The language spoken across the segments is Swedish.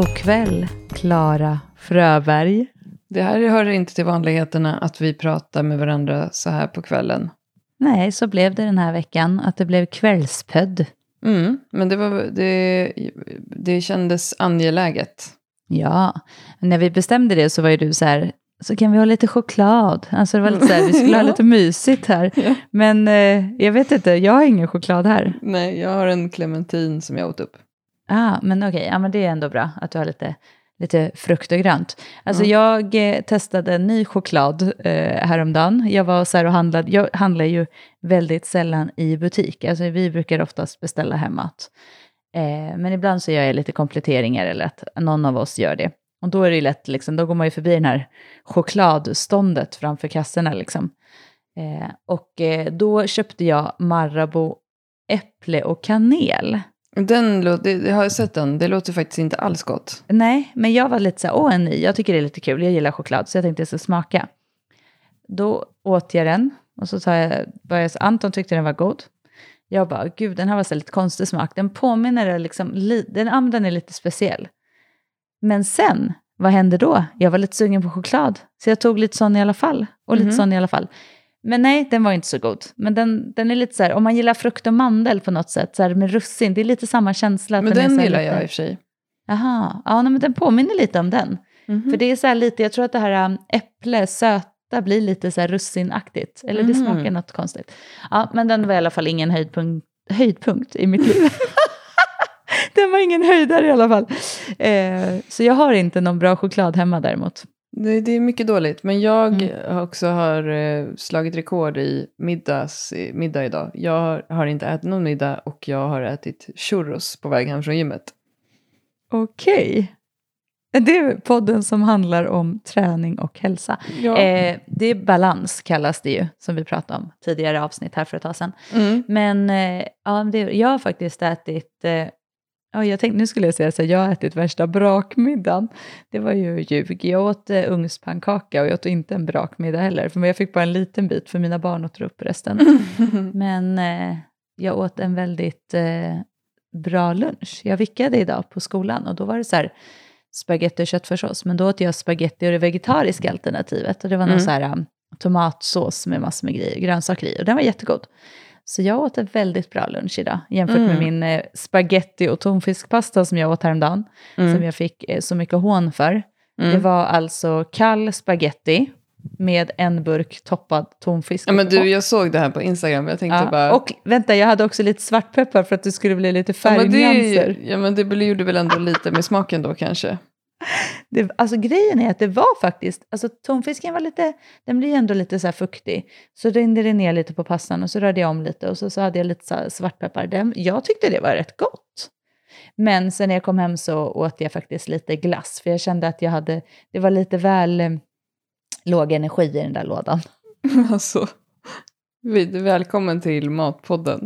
God kväll, Clara Fröberg. Det här hör inte till vanligheterna att vi pratar med varandra så här på kvällen. Nej, så blev det den här veckan att det blev kvällspödd. Men det kändes angeläget. Ja, när vi bestämde det så var ju du så här, så kan vi ha lite choklad. Alltså det var lite så här, vi skulle ha lite mysigt här. Ja. Men jag vet inte, jag har ingen choklad här. Nej, jag har en clementin som jag åt upp. Men okej, ja, men det är ändå bra att du har lite frukt och grönt. Alltså jag testade en ny choklad häromdagen. Jag var så här och handlade. Jag handlar ju väldigt sällan i butik. Alltså vi brukar oftast beställa hemåt. Men ibland så gör jag lite kompletteringar eller att någon av oss gör det. Och då är det ju lätt liksom, då går man ju förbi den här chokladståndet framför kassorna liksom. Då köpte jag Marabou äpple och kanel. Jag har sett den, det låter faktiskt inte alls gott. Nej, men jag var lite så här, en ny, jag tycker det är lite kul, jag gillar choklad så jag tänkte jag ska smaka. Då åt jag den och så Anton tyckte den var god. Jag bara, gud den här var så lite konstig smak, den påminner liksom, den är lite speciell. Men sen, vad hände då? Jag var lite sugen på choklad, så jag tog lite sån i alla fall, och lite sån i alla fall. Men nej, den var inte så god. Men den är lite så här, om man gillar frukt och mandel på något sätt, så här med russin, det är lite samma känsla. Men den gillar jag i och för sig. Jaha, ja men den påminner lite om den. För det är så här lite, jag tror att det här söta blir lite så här russinaktigt. Eller det smakar något konstigt. Ja, men den var i alla fall ingen höjdpunkt i mitt liv. Den var ingen höjdare i alla fall. Så jag har inte någon bra choklad hemma däremot. Det är mycket dåligt, men jag också har slagit rekord i middag idag. Jag har inte ätit någon middag och jag har ätit churros på väg hem från gymmet. Okej. Det är podden som handlar om träning och hälsa. Ja. Det är balans kallas det ju, som vi pratade om tidigare avsnitt här för ett tag sedan. Men jag har faktiskt ätit... jag tänkte, nu skulle jag säga så jag har ätit värsta brakmiddagen. Det var ju ljug. Jag åt ugnspannkaka och jag åt inte en brakmiddag heller. För jag fick bara en liten bit för mina barn åt upp resten. Men jag åt en väldigt bra lunch. Jag vickade idag på skolan och då var det så här spaghetti och köttfärssås. Men då åt jag spaghetti och det vegetariska alternativet. Och det var någon så här tomatsås med massor med grejer, grönsaker i. Och den var jättegod. Så jag åt en väldigt bra lunch idag. Jämfört med min spaghetti och tonfiskpasta som jag åt häromdagen. Som jag fick så mycket hån för. Det var alltså kall spaghetti med en burk toppad tonfisk. Ja men du, jag såg det här på Instagram. Jag tänkte bara... Och vänta, jag hade också lite svartpeppar för att det skulle bli lite färgnyanser. Ja men det gjorde väl ändå lite med smaken då kanske. Alltså grejen är att det var faktiskt, alltså tonfisken var lite, den blir ändå lite så här fuktig. Så rinde det ner lite på pastan och så rörde jag om lite och så hade jag lite så här svartpeppar. Jag tyckte det var rätt gott. Men sen när jag kom hem så åt jag faktiskt lite glass. För jag kände att det var lite väl låg energi i den där lådan. Alltså, välkommen till Matpodden.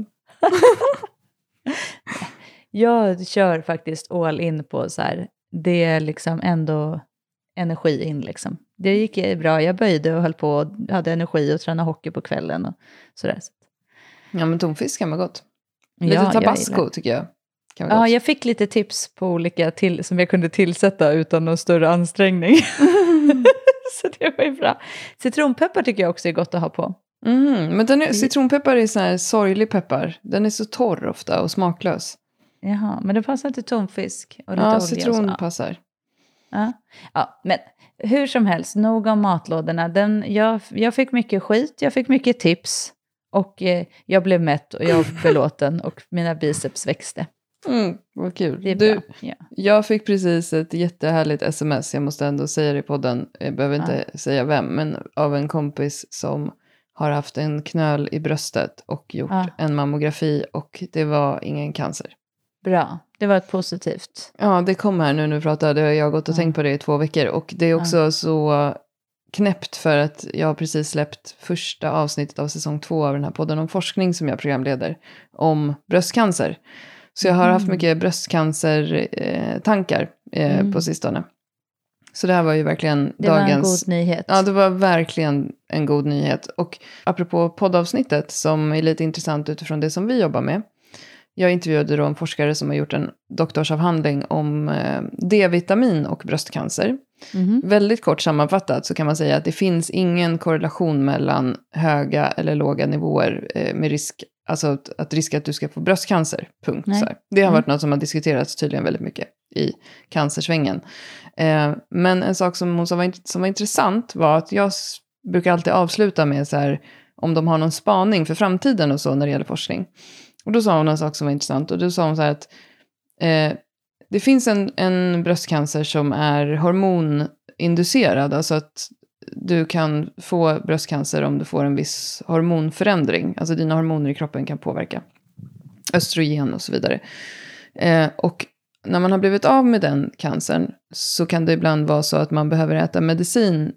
Jag kör faktiskt all in på så här. Det är liksom ändå energi in liksom. Det gick bra, jag böjde och höll på och hade energi och tränade hockey på kvällen och sådär. Ja men tonfisk kan vara gott. Lite tabasco tycker jag. Kan vara gott. Jag fick lite tips på olika som jag kunde tillsätta utan någon större ansträngning. Så det var ju bra. Citronpeppar tycker jag också är gott att ha på. Men citronpeppar är sån här sorglig peppar. Den är så torr ofta och smaklös. Jaha, men det passar till tonfisk och lite olja. Citron passar. Ja, men hur som helst, nog om matlådorna. Jag fick mycket skit, jag fick mycket tips. Och jag blev mätt och jag var belåten och mina biceps växte. Vad kul. Det är bra. Ja. Jag fick precis ett jättehärligt sms, jag måste ändå säga det i podden. Jag behöver inte säga vem, men av en kompis som har haft en knöl i bröstet och gjort en mammografi och det var ingen cancer. Bra, det var ett positivt. Ja, det kom här nu när vi pratade. Jag har gått och tänkt på det i 2 veckor. Och det är också så knäppt för att jag har precis släppt första avsnittet av säsong 2 av den här podden om forskning som jag programleder. Om bröstcancer. Så jag har haft mycket bröstcancer-tankar på sistone. Så det här var ju verkligen det dagens... Det var en god nyhet. Ja, det var verkligen en god nyhet. Och apropå poddavsnittet som är lite intressant utifrån det som vi jobbar med. jag intervjuade då en forskare som har gjort en doktorsavhandling om D-vitamin och bröstcancer. Väldigt kort sammanfattat så kan man säga att det finns ingen korrelation mellan höga eller låga nivåer med risk, alltså att risk att du ska få bröstcancer, punkt. Så här. Det har varit något som har diskuterats tydligen väldigt mycket i cancersvängen. Men en sak som hon sa som var intressant var att jag brukar alltid avsluta med så här, om de har någon spaning för framtiden och så när det gäller forskning. Och då sa hon en sak som var intressant. Och då sa hon så här att det finns en bröstcancer som är hormoninducerad. Alltså att du kan få bröstcancer om du får en viss hormonförändring. Alltså dina hormoner i kroppen kan påverka östrogen och så vidare. Och när man har blivit av med den cancern så kan det ibland vara så att man behöver äta medicin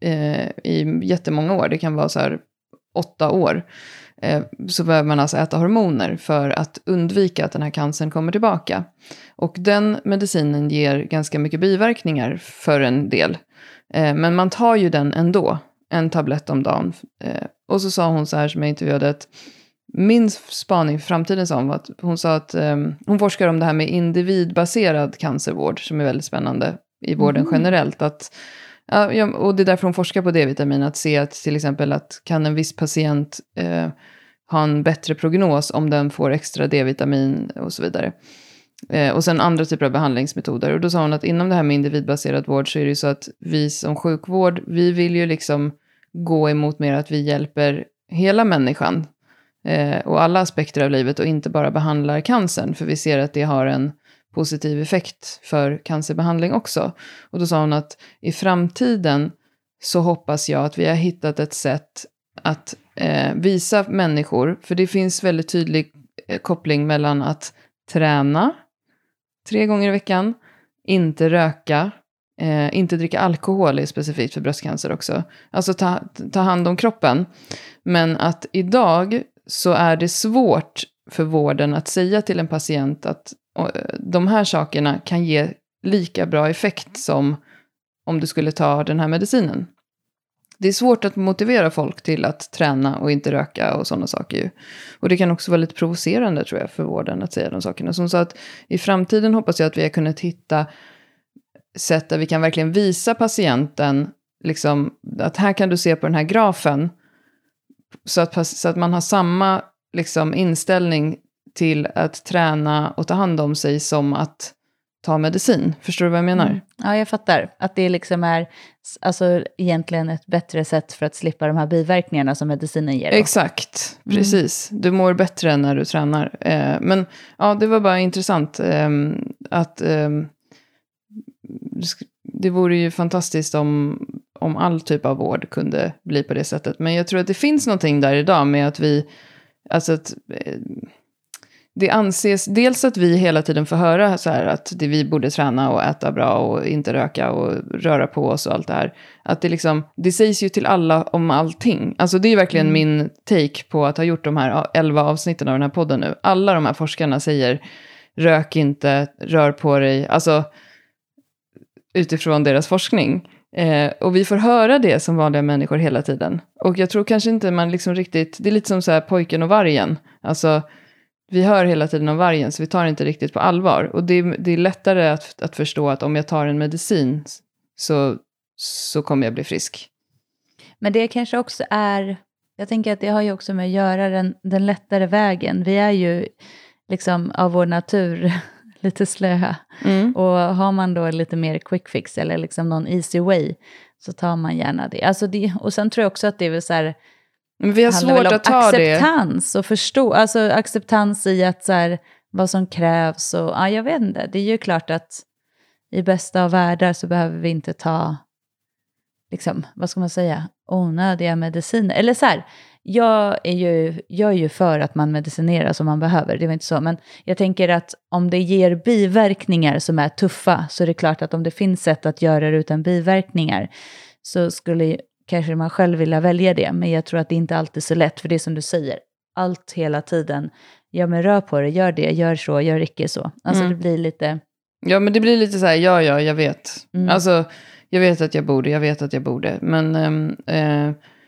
i jättemånga år. Det kan vara så här 8 år. Så behöver man alltså äta hormoner för att undvika att den här cancern kommer tillbaka. Och den medicinen ger ganska mycket biverkningar för en del. Men man tar ju den ändå, en tablett om dagen. Och så sa hon så här som jag intervjuade att min spaning för framtiden sa att hon forskar om det här med individbaserad cancervård som är väldigt spännande i vården generellt. Och det är därför hon forskar på D-vitamin, att se att till exempel att kan en viss patient ha en bättre prognos om den får extra D-vitamin och så vidare. Och sen andra typer av behandlingsmetoder. Och då sa hon att inom det här med individbaserad vård så är det ju så att vi som sjukvård, vi vill ju liksom gå emot mer att vi hjälper hela människan och alla aspekter av livet och inte bara behandlar cancern. För vi ser att det har en positiv effekt för cancerbehandling också. Och då sa hon att i framtiden så hoppas jag att vi har hittat ett sätt att visa människor, för det finns väldigt tydlig koppling mellan att träna 3 gånger i veckan, inte röka, inte dricka alkohol är specifikt för bröstcancer också. Alltså ta hand om kroppen. Men att idag så är det svårt för vården att säga till en patient att de här sakerna kan ge lika bra effekt som om du skulle ta den här medicinen. Det är svårt att motivera folk till att träna och inte röka och sådana saker ju. Och det kan också vara lite provocerande tror jag för vården att säga de sakerna. Som så att i framtiden hoppas jag att vi har kunnat hitta sätt där vi kan verkligen visa patienten liksom, att här kan du se på den här grafen så att man har samma liksom, inställning till att träna och ta hand om sig som att ta medicin. Förstår du vad jag menar? Ja, jag fattar. Att det liksom är alltså, egentligen ett bättre sätt för att slippa de här biverkningarna som medicinen ger. Då. Exakt, precis. Du mår bättre när du tränar. Men ja, det var bara intressant att det vore ju fantastiskt om all typ av vård kunde bli på det sättet. Men jag tror att det finns någonting där idag med att vi, alltså att det anses dels att vi hela tiden får höra så här att vi borde träna och äta bra och inte röka och röra på oss och allt det här. Att det liksom, det sägs ju till alla om allting. Alltså det är verkligen min take på att ha gjort de här 11 avsnitten av den här podden nu. Alla de här forskarna säger rök inte, rör på dig. Alltså utifrån deras forskning. Och vi får höra det som vanliga människor hela tiden. Och jag tror kanske inte man liksom riktigt, det är lite som så här pojken och vargen. Alltså vi hör hela tiden om vargen så vi tar inte riktigt på allvar. Och det är lättare att förstå att om jag tar en medicin så kommer jag bli frisk. Men det kanske också är, jag tänker att det har ju också med att göra den lättare vägen. Vi är ju liksom av vår natur lite slöa. Och har man då lite mer quick fix eller liksom någon easy way så tar man gärna det. Alltså och sen tror jag också att det är väl så här, men vi har svårt att ta acceptans och förstå, alltså acceptans i att så här, vad som krävs och ja, jag vet inte, det är ju klart att i bästa av världar så behöver vi inte ta liksom, vad ska man säga, onödiga mediciner, eller så här, jag är ju för att man medicinerar som man behöver, det var inte så, men jag tänker att om det ger biverkningar som är tuffa så är det klart att om det finns sätt att göra det utan biverkningar så skulle kanske man själv vilja välja det, men jag tror att det inte alltid är så lätt, för det är som du säger, allt hela tiden, ja men rör på det, gör det, gör så, gör icke så. Alltså det blir lite... Ja men det blir lite så här, ja jag vet. Alltså jag vet att jag borde, men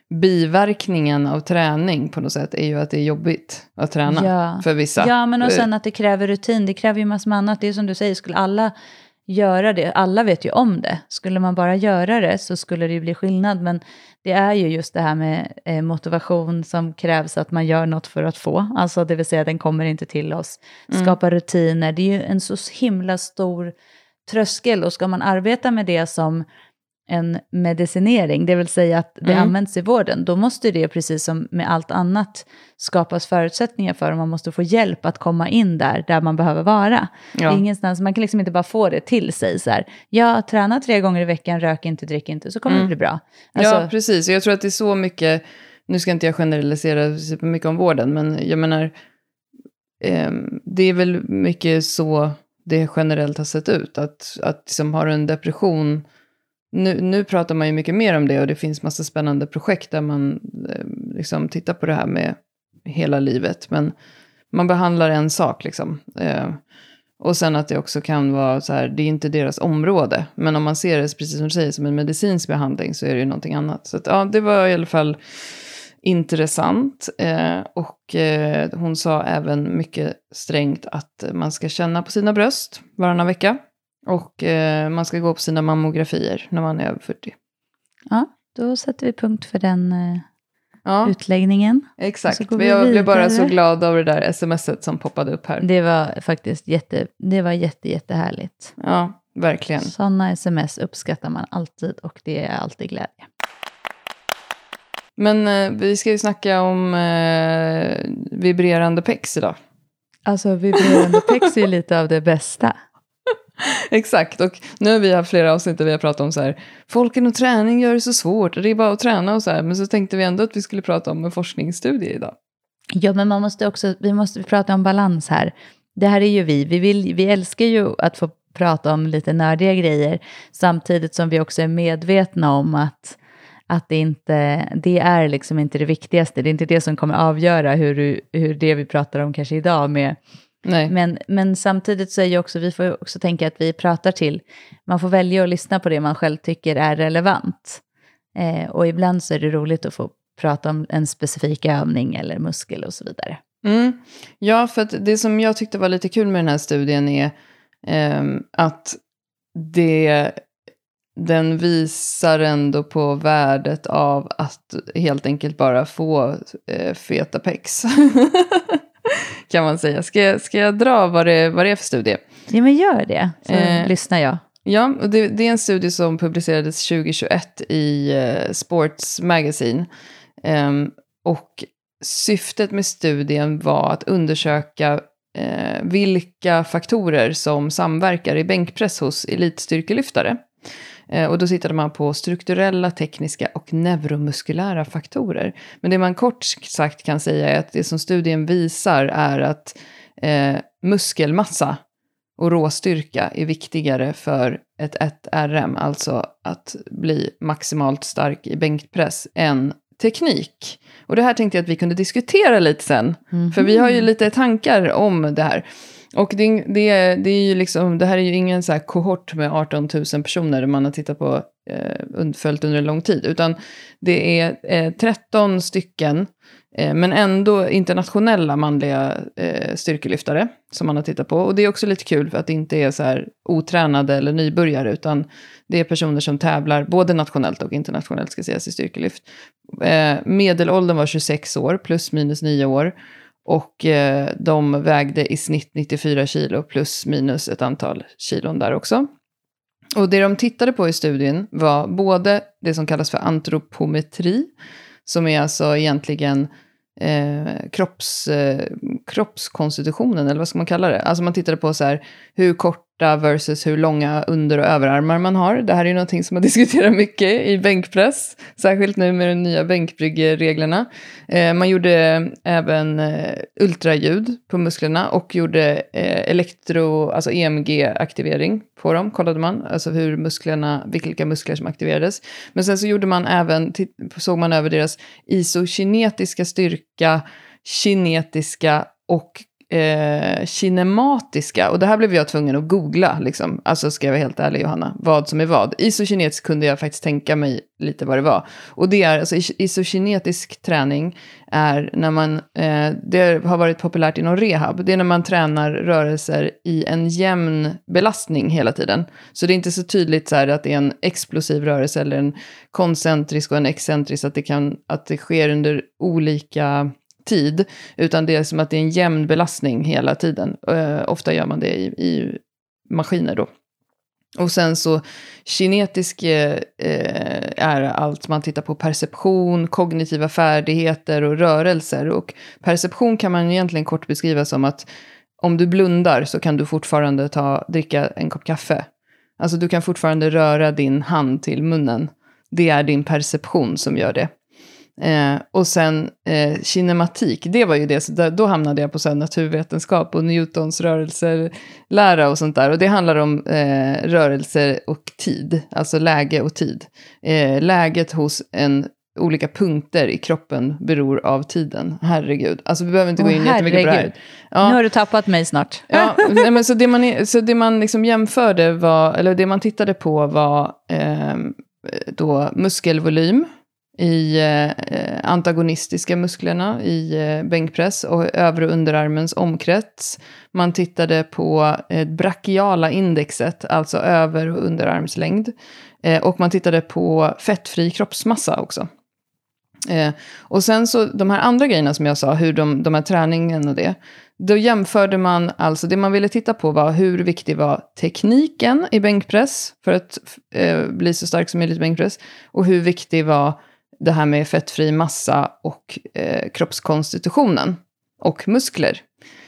biverkningen av träning på något sätt är ju att det är jobbigt att träna för vissa. Ja, men och sen att det kräver rutin, det kräver ju massor med annat. Det är som du säger, skulle alla göra det, alla vet ju om det. Skulle man bara göra det så skulle det ju bli skillnad, men det är ju just det här med motivation som krävs att man gör något för att få. Alltså det vill säga den kommer inte till oss. Skapa rutiner, det är ju en så himla stor tröskel, och ska man arbeta med det som en medicinering, det vill säga att det används i vården, då måste det precis som med allt annat skapas förutsättningar för, och man måste få hjälp att komma in där man behöver vara. Ja. Ingenstans, man kan liksom inte bara få det till sig så här, jag tränar 3 gånger i veckan, rök inte, drick inte, så kommer det bli bra. Alltså, ja, precis, och jag tror att det är så mycket, nu ska inte jag generalisera mycket om vården, men jag menar, det är väl mycket så det generellt har sett ut, att liksom, har du en depression. Nu pratar man ju mycket mer om det, och det finns massa spännande projekt där man liksom tittar på det här med hela livet. Men man behandlar en sak liksom. Och sen att det också kan vara så här, det är inte deras område. Men om man ser det, precis som du säger, som en medicinsk behandling, så är det ju någonting annat. Så att, ja, det var i alla fall intressant. Och hon sa även mycket strängt att man ska känna på sina bröst varannan vecka. Och man ska gå på sina mammografier när man är över 40. Ja, då sätter vi punkt för den utläggningen. Exakt, jag blev bara så glad av det där smset som poppade upp här. Det var faktiskt jättehärligt. Ja, verkligen. Sådana sms uppskattar man alltid, och det är alltid glädje. Men vi ska ju snacka om vibrerande pex idag. Alltså vibrerande pex är lite av det bästa. Exakt, och nu har vi haft flera avsnitt där vi har pratat om så här, folken och träning gör det så svårt, det är bara att träna och så här, men så tänkte vi ändå att vi skulle prata om en forskningsstudie idag. Ja, men vi måste prata om balans här. Det här är ju vi älskar ju att få prata om lite nördiga grejer, samtidigt som vi också är medvetna om att det är liksom inte det viktigaste, det är inte det som kommer avgöra hur det vi pratar om kanske idag med. Nej. Men samtidigt så är ju också, vi får också tänka att vi pratar till, man får välja att lyssna på det man själv tycker är relevant. Och ibland så är det roligt att få prata om en specifik övning eller muskel och så vidare. Ja, för att det som jag tyckte var lite kul med den här studien är att den visar ändå på värdet av att helt enkelt bara få feta pex. Kan man säga. Ska jag dra vad det är för studie? Ja, men gör det. Så lyssnar jag. Ja, och det är en studie som publicerades 2021 i Sports Magazine. Och syftet med studien var att undersöka vilka faktorer som samverkar i bänkpress hos elitstyrkelyftare. Och då tittade man på strukturella, tekniska och neuromuskulära faktorer. Men det man kort sagt kan säga är att det som studien visar är att muskelmassa och råstyrka är viktigare för ett RM, alltså att bli maximalt stark i bänkpress, än teknik. Och det här tänkte jag att vi kunde diskutera lite sen. För vi har ju lite tankar om det här. Och det är ju liksom, det här är ju ingen så här kohort med 18 000 personer man har tittat på följt under en lång tid. Utan det är 13 stycken, men ändå internationella manliga styrkelyftare som man har tittat på. Och det är också lite kul för att det inte är så här otränade eller nybörjare, utan det är personer som tävlar både nationellt och internationellt, ska sägas, i styrkelyft. Medelåldern var 26 år plus minus 9 år. Och de vägde i snitt 94 kilo plus minus ett antal kilon där också. Och det de tittade på i studien var både det som kallas för antropometri, som är alltså egentligen kroppskonstitutionen, eller vad ska man kalla det? Alltså man tittade på så här, hur korta versus hur långa under- och överarmar man har. Det här är ju någonting som man diskuterar mycket i bänkpress, särskilt nu med de nya bänkbryggreglerna. Man gjorde även ultraljud på musklerna och gjorde alltså EMG-aktivering på dem, kollade man, alltså vilka muskler som aktiverades. Men sen så gjorde man även, såg man över deras isokinetiska styrka, kinetiska och kinematiska. Och det här blev jag tvungen att googla. Liksom. Alltså ska jag vara helt ärlig, Johanna. Vad som är vad. Isokinetisk kunde jag faktiskt tänka mig lite vad det var. Och det är, alltså isokinetisk träning är när man, det har varit populärt inom rehab. Det är när man tränar rörelser i en jämn belastning hela tiden. Så det är inte så tydligt så här att det är en explosiv rörelse eller en koncentrisk och en excentrisk. Att det sker under olika tid, utan det är som att det är en jämn belastning hela tiden. Ofta gör man det i maskiner då. Och sen så kinetisk är allt man tittar på perception, kognitiva färdigheter och rörelser. Och perception kan man egentligen kort beskriva som att om du blundar så kan du fortfarande dricka en kopp kaffe. Alltså du kan fortfarande röra din hand till munnen. Det är din perception som gör det. Och sen kinematik, det var ju det, så då hamnade jag på så här naturvetenskap och Newtons rörelselära och sånt där. Och det handlar om rörelser och tid, alltså läge och tid. Läget hos olika punkter i kroppen beror av tiden. Herregud. Alltså vi behöver inte gå in jättemycket på det här. Ja. Nu har du tappat mig snart. Ja, men så det man liksom jämförde var, eller det man tittade på var då muskelvolym i antagonistiska musklerna i bänkpress och övre underarmens omkrets. Man tittade på brachiala indexet, alltså över- och underarmslängd. Och man tittade på fettfri kroppsmassa också. Och sen så de här andra grejerna som jag sa, hur de här träningen och det. Då jämförde man, alltså det man ville titta på var hur viktig var tekniken i bänkpress för att bli så stark som möjligt i bänkpress. Och hur viktig var det här med fettfri massa och kroppskonstitutionen och muskler.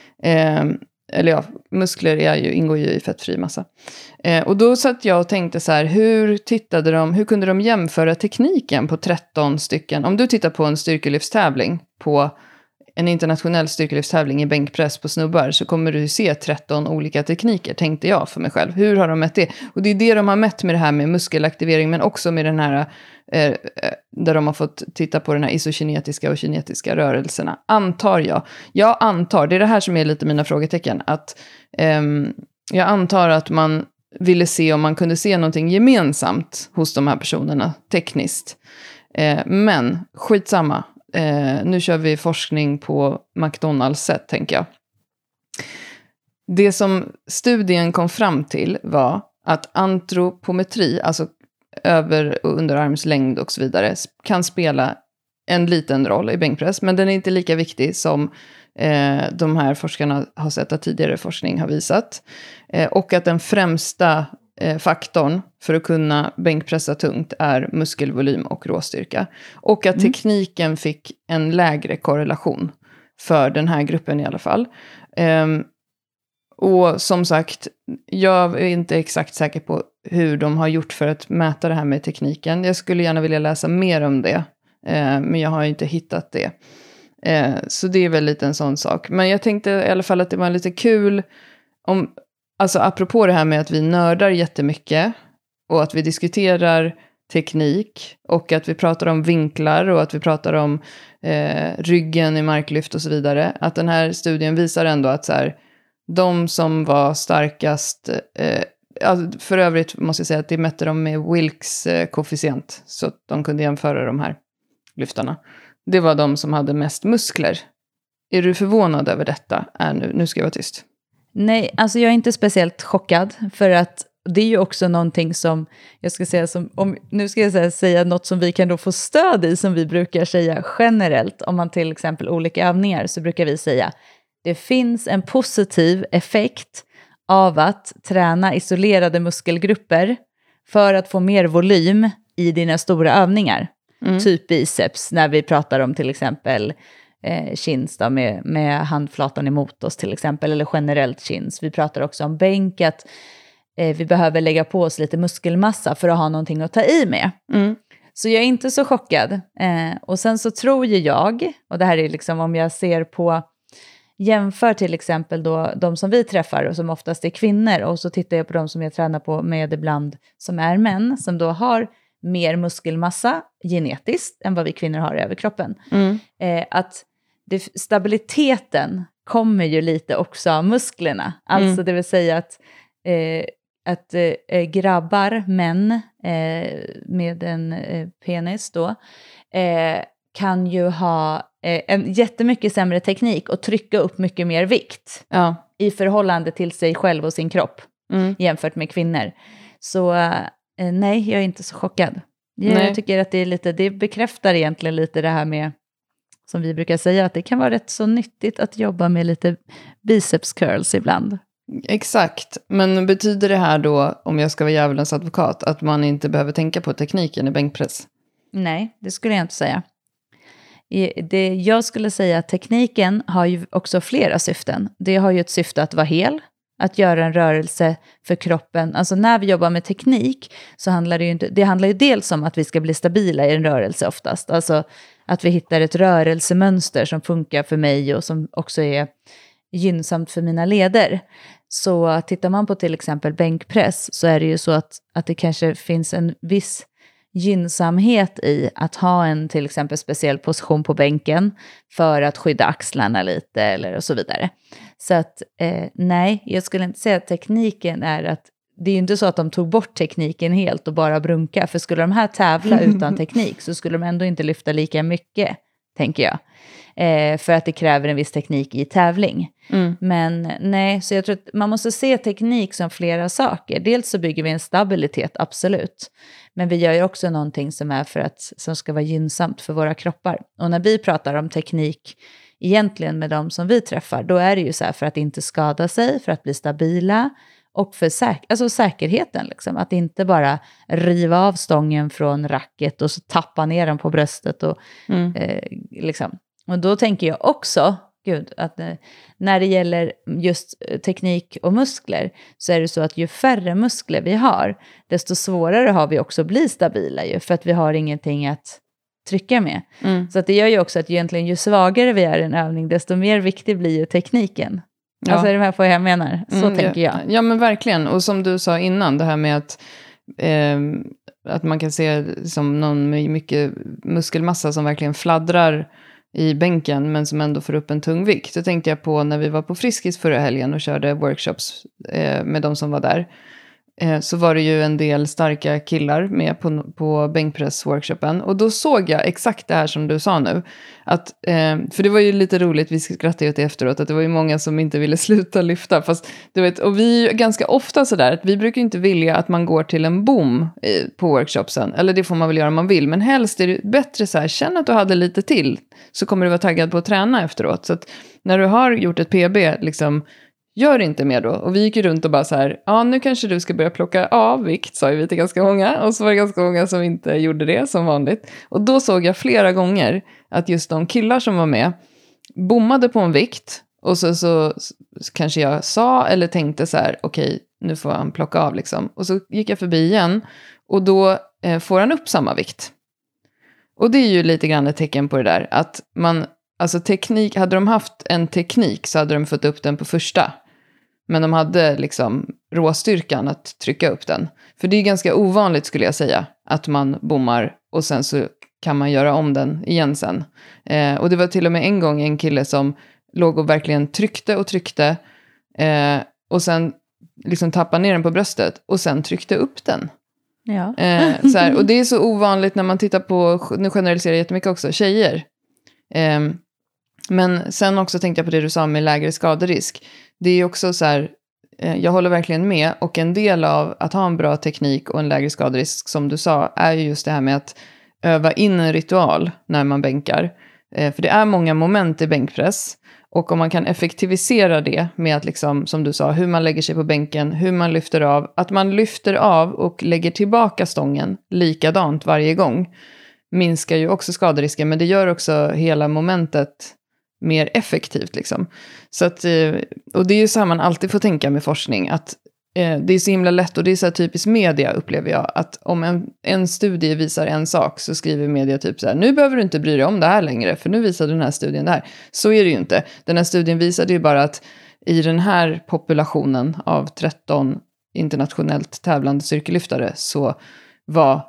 Eller ja, muskler ingår ju i fettfri massa. Och då satt jag och tänkte så här, hur kunde de jämföra tekniken på 13 stycken? Om du tittar på en styrkelyftstävling, på en internationell styrkelyftstävling i bänkpress på snubbar, så kommer du se 13 olika tekniker, tänkte jag för mig själv. Hur har de mätt det? Och det är det de har mätt med det här med muskelaktivering, men också med den här, där de har fått titta på den här isokinetiska och kinetiska rörelserna. Antar jag. Jag antar, det är det här som är lite mina frågetecken, att jag antar att man ville se om man kunde se någonting gemensamt hos de här personerna tekniskt. Men skitsamma. Nu kör vi forskning på McDonalds sätt, tänker jag. Det som studien kom fram till var att antropometri, alltså över- och underarmslängd och så vidare, kan spela en liten roll i bänkpress, men den är inte lika viktig som de här forskarna har sett att tidigare forskning har visat. Och att den främsta faktorn för att kunna bänkpressa tungt är muskelvolym och råstyrka. Och att tekniken fick en lägre korrelation för den här gruppen i alla fall. Och som sagt, jag är inte exakt säker på hur de har gjort för att mäta det här med tekniken. Jag skulle gärna vilja läsa mer om det, men jag har inte hittat det. Så det är väl lite en sån sak. Men jag tänkte i alla fall att det var lite kul om, alltså apropå det här med att vi nördar jättemycket och att vi diskuterar teknik och att vi pratar om vinklar och att vi pratar om ryggen i marklyft och så vidare. Att den här studien visar ändå att så här, de som var starkast, alltså för övrigt måste jag säga att det mätte de med Wilks koefficient, så att de kunde jämföra de här lyftarna. Det var de som hade mest muskler. Är du förvånad över detta? Nu ska jag vara tyst. Nej, alltså jag är inte speciellt chockad, för att det är ju också någonting som jag ska säga, nu ska jag säga något som vi kan då få stöd i, som vi brukar säga generellt. Om man till exempel olika övningar, så brukar vi säga det finns en positiv effekt av att träna isolerade muskelgrupper för att få mer volym i dina stora övningar. Typ biceps, när vi pratar om till exempel chins då, med handflatan emot oss till exempel, eller generellt chins. Vi pratar också om bänk, att vi behöver lägga på oss lite muskelmassa för att ha någonting att ta i med. Så jag är inte så chockad. Och sen så tror jag, och det här är liksom om jag ser på, jämför till exempel då de som vi träffar och som oftast är kvinnor, och så tittar jag på de som jag tränar på med ibland som är män, som då har mer muskelmassa genetiskt än vad vi kvinnor har i överkroppen. Att stabiliteten kommer ju lite också av musklerna. Alltså det vill säga att grabbar, män med en penis då, kan ju ha en jättemycket sämre teknik och trycka upp mycket mer vikt i förhållande till sig själv och sin kropp jämfört med kvinnor. Så nej, jag är inte så chockad. Jag tycker att det bekräftar egentligen lite det här med, som vi brukar säga, att det kan vara rätt så nyttigt att jobba med lite biceps curls ibland. Exakt, men betyder det här då, om jag ska vara djävulens advokat, att man inte behöver tänka på tekniken i bänkpress? Nej, det skulle jag inte säga. Jag skulle säga att tekniken har ju också flera syften. Det har ju ett syfte att vara hel, att göra en rörelse för kroppen. Alltså när vi jobbar med teknik så handlar det handlar ju dels om att vi ska bli stabila i en rörelse oftast. Alltså att vi hittar ett rörelsemönster som funkar för mig och som också är gynnsamt för mina leder. Så tittar man på till exempel bänkpress så är det ju så att det kanske finns en viss gynnsamhet i att ha en till exempel speciell position på bänken för att skydda axlarna lite eller och så vidare. Så att nej, jag skulle inte säga att tekniken är att, det är ju inte så att de tog bort tekniken helt och bara brunka, för skulle de här tävla utan teknik så skulle de ändå inte lyfta lika mycket, tänker jag. För att det kräver en viss teknik i tävling. Men nej, så jag tror att man måste se teknik som flera saker. Dels så bygger vi en stabilitet, absolut. Men vi gör ju också någonting som ska vara gynnsamt för våra kroppar. Och när vi pratar om teknik egentligen med de som vi träffar, då är det ju så här för att inte skada sig, för att bli stabila och för säkerheten. Liksom. Att inte bara riva av stången från racket och så tappa ner den på bröstet. Och, liksom. Och då tänker jag också, att när det gäller just teknik och muskler så är det så att ju färre muskler vi har, desto svårare har vi också att bli stabila ju, för att vi har ingenting att trycka med. Så att det gör ju också att egentligen ju svagare vi är i en övning, desto mer viktig blir ju tekniken. Ja. Alltså är det här vad jag menar? Så tänker jag. Ja men verkligen, och som du sa innan, det här med att man kan se som någon med mycket muskelmassa som verkligen fladdrar i bänken men som ändå får upp en tung vikt. Det tänkte jag på när vi var på Friskis förra helgen och körde workshops med de som var där. Så var det ju en del starka killar med på bänkpress-workshopen. Och då såg jag exakt det här som du sa nu. Att, för det var ju lite roligt, vi skrattade ju åt det efteråt, att det var ju många som inte ville sluta lyfta. Fast, du vet, och vi är ganska ofta sådär, att vi brukar inte vilja att man går till en bom på workshopsen. Eller det får man väl göra om man vill. Men helst är det bättre så här, känn att du hade lite till. Så kommer du vara taggad på att träna efteråt. Så att när du har gjort ett PB, liksom, gör inte mer då. Och vi gick ju runt och bara så här, ja nu kanske du ska börja plocka av vikt, sa vi till ganska många. Och så var det ganska många som inte gjorde det som vanligt. Och då såg jag flera gånger att just de killar som var med bommade på en vikt. Och så kanske jag sa eller tänkte så här, okej, nu får han plocka av liksom. Och så gick jag förbi igen och då får han upp samma vikt. Och det är ju lite grann ett tecken på det där, att man, alltså teknik, hade de haft en teknik så hade de fått upp den på första. Men de hade liksom råstyrkan att trycka upp den. För det är ganska ovanligt skulle jag säga, att man bommar och sen så kan man göra om den igen sen. Och det var till och med en gång en kille som låg och verkligen tryckte och tryckte. Och sen liksom tappade ner den på bröstet och sen tryckte upp den. Ja. Så här, och det är så ovanligt när man tittar på, nu generaliserar jag jättemycket också, tjejer. Men sen också tänkte jag på det du sa med lägre skaderisk. Det är också så här, jag håller verkligen med. Och en del av att ha en bra teknik och en lägre skaderisk, som du sa, är ju just det här med att öva in en ritual när man bänkar. För det är många moment i bänkpress. Och om man kan effektivisera det med att liksom, som du sa, hur man lägger sig på bänken, hur man lyfter av. Att man lyfter av och lägger tillbaka stången likadant varje gång minskar ju också skaderisken. Men det gör också hela momentet mer effektivt liksom. Så att, och det är ju så här man alltid får tänka med forskning, att det är så himla lätt, och det är så här typiskt media upplever jag, att om en studie visar en sak så skriver media typ så här, nu behöver du inte bry dig om det här längre för nu visar den här studien det här. Så är det ju inte. Den här studien visade ju bara att i den här populationen av 13 internationellt tävlande styrkelyftare så var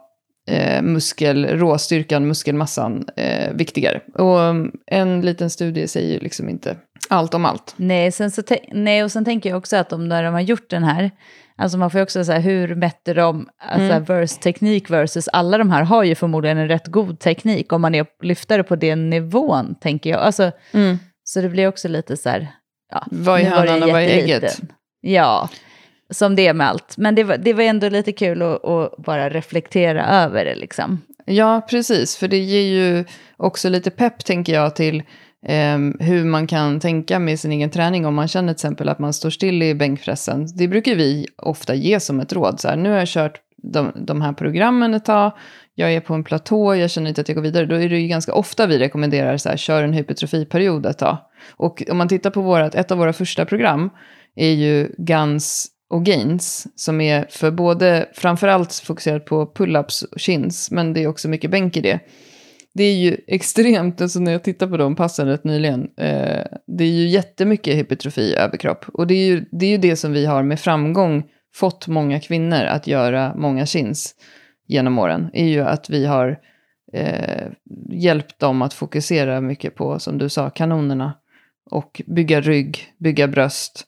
råstyrkan, muskelmassan viktigare. Och en liten studie säger ju liksom inte allt om allt. Nej, och sen tänker jag också att när de har gjort den här, alltså man får ju också säga hur mätte de teknik versus alla de här har ju förmodligen en rätt god teknik om man är lyftare på den nivån, tänker jag. Alltså, så det blir också lite så här, ja, vad är hönan och vad är ägget? Ja, som det är med allt. Men det var ändå lite kul att bara reflektera över det liksom. Ja, precis. För det ger ju också lite pepp, tänker jag, till hur man kan tänka med sin egen träning om man känner till exempel att man står still i bänkpressen. Det brukar vi ofta ge som ett råd. Så här, nu har jag kört de här programmen ett tag, jag är på en platå, jag känner inte att jag går vidare. Då är det ju ganska ofta vi rekommenderar så här, kör en hypertrofiperiod ett tag. Och om man tittar på ett av våra första program är ju Guns och Gains, som är för både, framförallt fokuserat på pull-ups och chins, men det är också mycket bänk i det. Det är ju extremt, alltså när jag tittar på de passen rätt nyligen, det är ju jättemycket hypertrofi i överkropp. Och det är ju det som vi har med framgång fått många kvinnor att göra många chins genom åren. Är ju att vi har hjälpt dem att fokusera mycket på, som du sa, kanonerna. Och bygga rygg, bygga bröst.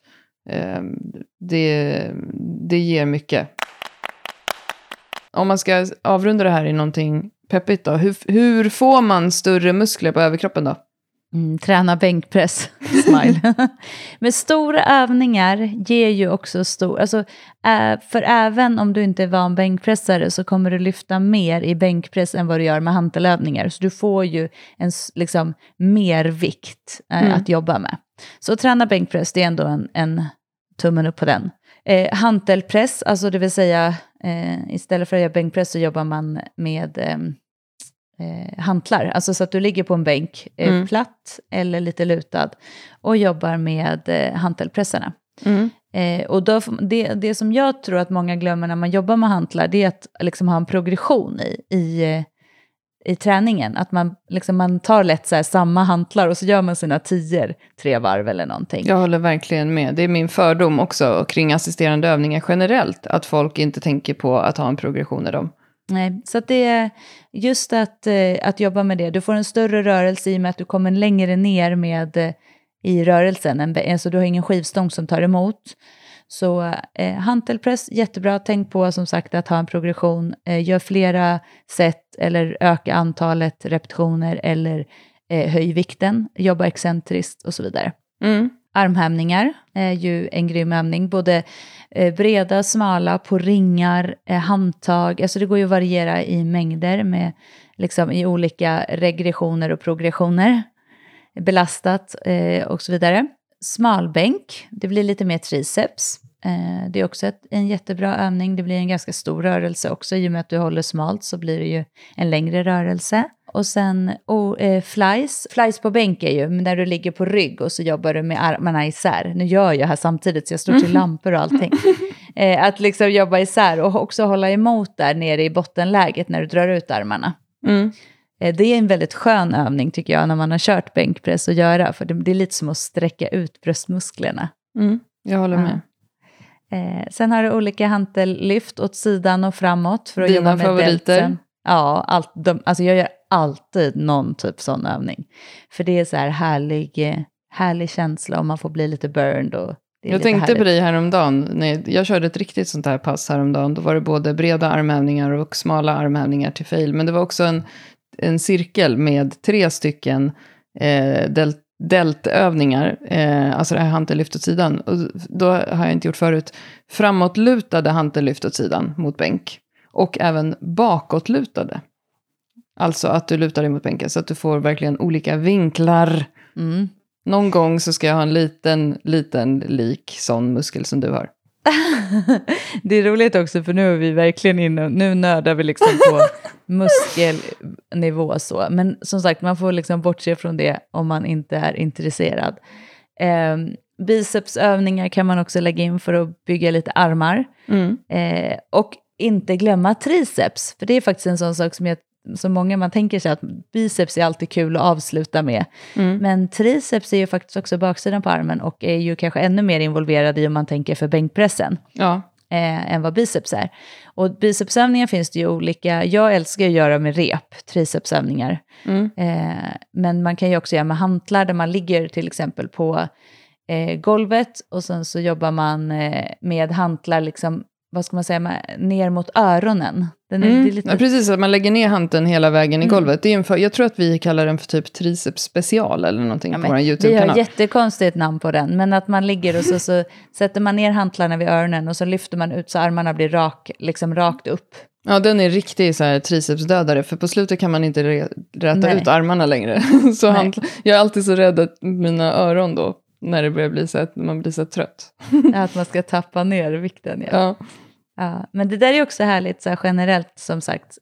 Det ger mycket. Om man ska avrunda det här i någonting peppigt då. Hur får man större muskler på överkroppen då? Träna bänkpress, smile. Men stora övningar ger ju också alltså, för även om du inte är van bänkpressare så kommer du lyfta mer i bänkpress än vad du gör med hantelövningar. Så du får ju liksom mer vikt att jobba med. Så träna bänkpress, det är ändå en tummen upp på den. Hantelpress, alltså det vill säga istället för att göra bänkpress så jobbar man med hantlar, alltså så att du ligger på en bänk platt eller lite lutad och jobbar med hantelpressarna. Och då, det som jag tror att många glömmer när man jobbar med hantlar, det är att liksom ha en progression i träningen, att man tar lätt så här samma hantlar och så gör man sina 3 varv eller någonting. Jag håller verkligen med. Det är min fördom också kring assisterande övningar generellt, att folk inte tänker på att ha en progression i dem. Nej, så att det är just att jobba med det. Du får en större rörelse i och med att du kommer längre ner i rörelsen. Alltså du har ingen skivstång som tar emot. Så hantelpress, jättebra. Tänk på som sagt att ha en progression. Gör flera set eller öka antalet repetitioner eller höj vikten. Jobba excentriskt och så vidare. Armhävningar är ju en grym övning. Både breda, smala, på ringar, handtag. Alltså det går ju att variera i mängder med liksom i olika regressioner och progressioner. Belastat och så vidare. Smalbänk, det blir lite mer triceps. Det är också en jättebra övning. Det blir en ganska stor rörelse också. I och med att du håller smalt så blir det ju en längre rörelse. Och sen flies. Flies på bänk är ju när du ligger på rygg och så jobbar du med armarna isär. Nu gör jag här samtidigt så jag står till lampor och allting. Att liksom jobba isär och också hålla emot där nere i bottenläget när du drar ut armarna. Det är en väldigt skön övning tycker jag när man har kört bänkpress att göra. För det är lite som att sträcka ut bröstmusklerna. Jag håller med. Sen har du olika hantellyft åt sidan och framåt. För att Dina jobba med favoriter? Delten. Ja, alltså jag gör alltid någon typ sån övning. För det är så här härlig känsla och man får bli lite burned. Och jag tänkte härligt på dig häromdagen. Jag körde ett riktigt sånt här pass häromdagen. Då var det både breda armhävningar och smala armhävningar till fail. Men det var också en cirkel med 3 stycken deltövningar. Alltså det här hantellyft åt sidan. Och då har jag inte gjort förut. Framåtlutade hantellyft åt sidan mot bänk. Och även bakåtlutade. Alltså att du lutar dig mot bänken så att du får verkligen olika vinklar. Någon gång så ska jag ha en liten lik sån muskel som du har. Det är roligt också för nu är vi verkligen inne, nu nördar vi liksom på muskelnivå så. Men som sagt, man får liksom bortse från det om man inte är intresserad. Bicepsövningar kan man också lägga in för att bygga lite armar. Och inte glömma triceps, för det är faktiskt en sån sak som många man tänker sig att biceps är alltid kul att avsluta med. Men triceps är ju faktiskt också baksidan på armen och är ju kanske ännu mer involverad i om man tänker för bänkpressen. Ja. än vad biceps är. Och bicepsövningar finns det ju olika. Jag älskar att göra med rep, tricepsövningar. Men man kan ju också göra med hantlar där man ligger till exempel på golvet och sen så jobbar man med hantlar liksom, vad ska man säga, ner mot öronen. Det är lite... Ja, precis, att man lägger ner hanteln hela vägen i golvet. Det är jag tror att vi kallar den för typ triceps special eller någonting på vår YouTube-kanal. Vi har jättekonstigt namn på den, men att man ligger och så sätter man ner hantlarna vid öronen och så lyfter man ut så armarna blir rakt upp. Ja, den är riktigt så här tricepsdödare, för på slutet kan man inte räta ut armarna längre. Så jag är alltid så rädd att mina öron då, när det börjar bli så att man blir så trött. Att man ska tappa ner vikten. Ja. Men det där är också härligt så här generellt, som sagt.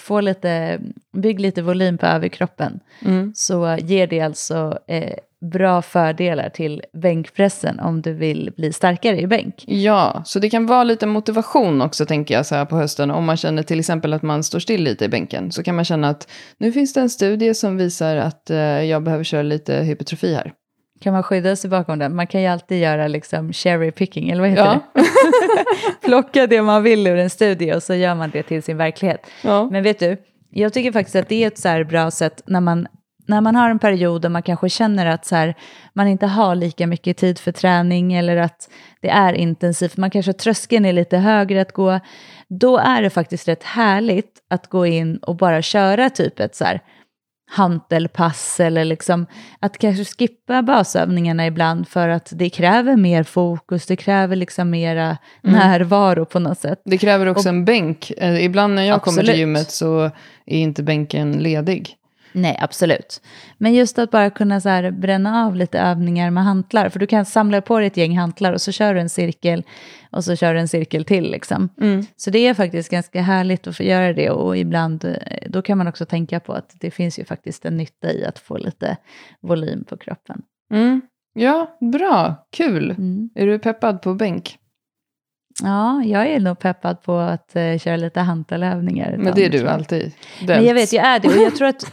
Bygg lite volym på överkroppen. Så ger det alltså bra fördelar till bänkpressen om du vill bli starkare i bänk. Ja, så det kan vara lite motivation också, tänker jag, så här på hösten. Om man känner till exempel att man står still lite i bänken, så kan man känna att nu finns det en studie som visar att jag behöver köra lite hypertrofi här. Kan man skydda sig bakom den? Man kan ju alltid göra liksom cherry picking, eller vad heter det? Plocka det man vill ur en studie och så gör man det till sin verklighet. Ja. Men vet du, jag tycker faktiskt att det är ett så här bra sätt när man har en period där man kanske känner att så här, man inte har lika mycket tid för träning eller att det är intensivt. Man kanske tröskeln är lite högre att gå. Då är det faktiskt rätt härligt att gå in och bara köra typ ett så här hantelpass eller liksom att kanske skippa basövningarna ibland för att det kräver mer fokus, det kräver liksom mera närvaro på något sätt. Det kräver också en bänk. Ibland när jag kommer till gymmet så är inte bänken ledig. Nej, absolut. Men just att bara kunna så här bränna av lite övningar med hantlar. För du kan samla på dig ett gäng hantlar och så kör du en cirkel och så kör du en cirkel till liksom. Så det är faktiskt ganska härligt att få göra det. Och ibland, då kan man också tänka på att det finns ju faktiskt en nytta i att få lite volym på kroppen. Ja, bra. Kul. Är du peppad på bänk? Ja, jag är nog peppad på att köra lite hantelövningar. Men det är du alltid. Men jag vet, jag är det. Och jag tror att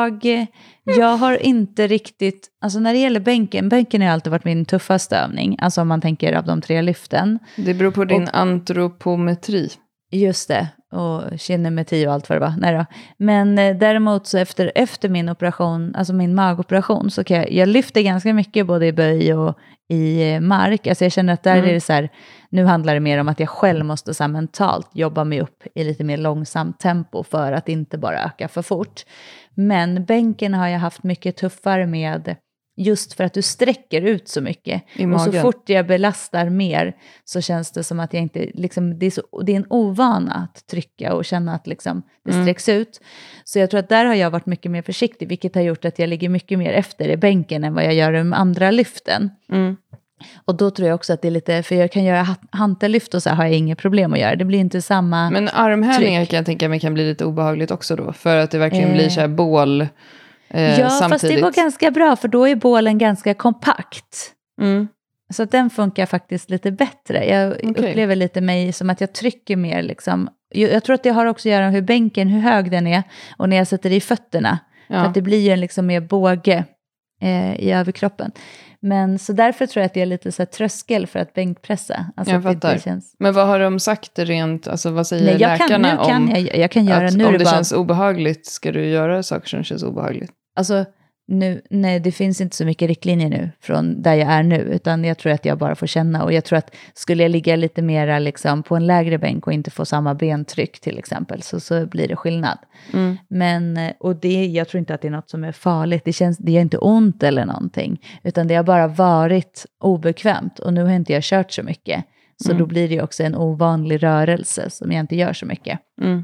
jag har inte riktigt... Alltså när det gäller bänken har alltid varit min tuffaste övning. Alltså om man tänker av de 3 lyften. Det beror på din antropometri. Just det. Och kinemeti och allt vad det var. Nej då. Men däremot så efter min operation, alltså min magoperation, så kan jag lyfter ganska mycket både i böj och i mark. Alltså jag känner att där är det så här, nu handlar det mer om att jag själv måste så här mentalt jobba mig upp i lite mer långsamt tempo för att inte bara öka för fort. Men bänken har jag haft mycket tuffare med, just för att du sträcker ut så mycket. Och så fort jag belastar mer så känns det som att jag inte, liksom, det är en ovana att trycka och känna att liksom, det sträcks ut. Så jag tror att där har jag varit mycket mer försiktig, vilket har gjort att jag ligger mycket mer efter i bänken än vad jag gör med andra lyften. Och då tror jag också att det är lite, för jag kan göra hantellyft och så har jag inga problem att göra. Det blir inte samma Men armhävningar kan jag tänka mig kan bli lite obehagligt också då, för att det verkligen blir så här bål. Ja, samtidigt. Fast det går ganska bra, för då är bålen ganska kompakt. Så att den funkar faktiskt lite bättre. Jag upplever lite mig som att jag trycker mer liksom. Jag tror att det har också att göra med hur hög den är och när jag sätter det i fötterna. För att det blir ju en liksom mer båge i överkroppen. Men så därför tror jag att det är lite så här tröskel för att bänkpressa. Alltså jag fattar. Känns... Men vad har de sagt rent, alltså vad säger läkarna jag kan göra att nu om det känns obehagligt, ska du göra saker som känns obehagligt? Alltså nej, det finns inte så mycket riktlinjer nu från där jag är nu, utan jag tror att jag bara får känna, och jag tror att skulle jag ligga lite mera liksom på en lägre bänk och inte få samma bentryck till exempel, så blir det skillnad. Men, och jag tror inte att det är något som är farligt, det gör inte ont eller någonting, utan det har bara varit obekvämt, och nu har inte jag kört så mycket, så då blir det också en ovanlig rörelse som jag inte gör så mycket.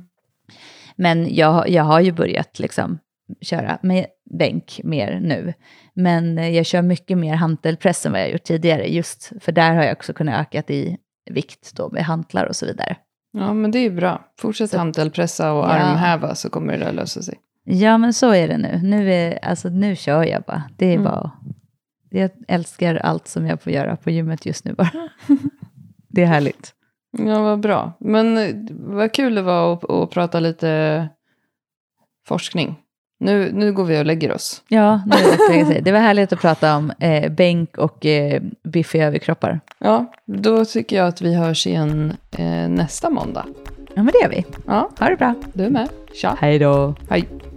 Men jag har ju börjat liksom köra med bänk mer nu. Men jag kör mycket mer hantelpress än vad jag gjort tidigare. Just för där har jag också kunnat öka i vikt då med hantlar och så vidare. Ja, men det är bra. Fortsätt hantelpressa och armhäva, så kommer det där lösa sig. Ja, men så är det nu. Nu kör jag bara. Det är bara... Jag älskar allt som jag får göra på gymmet just nu bara. Det är härligt. Ja, vad bra. Men vad kul det var att prata lite forskning. Nu går vi och lägger oss. Ja, nu lägger sig. Det var härligt att prata om bänk och biffiga överkroppar. Ja, då tycker jag att vi hörs igen nästa måndag. Ja, men det gör vi. Ja. Ha det bra. Du med. Tja. Hej då. Hej.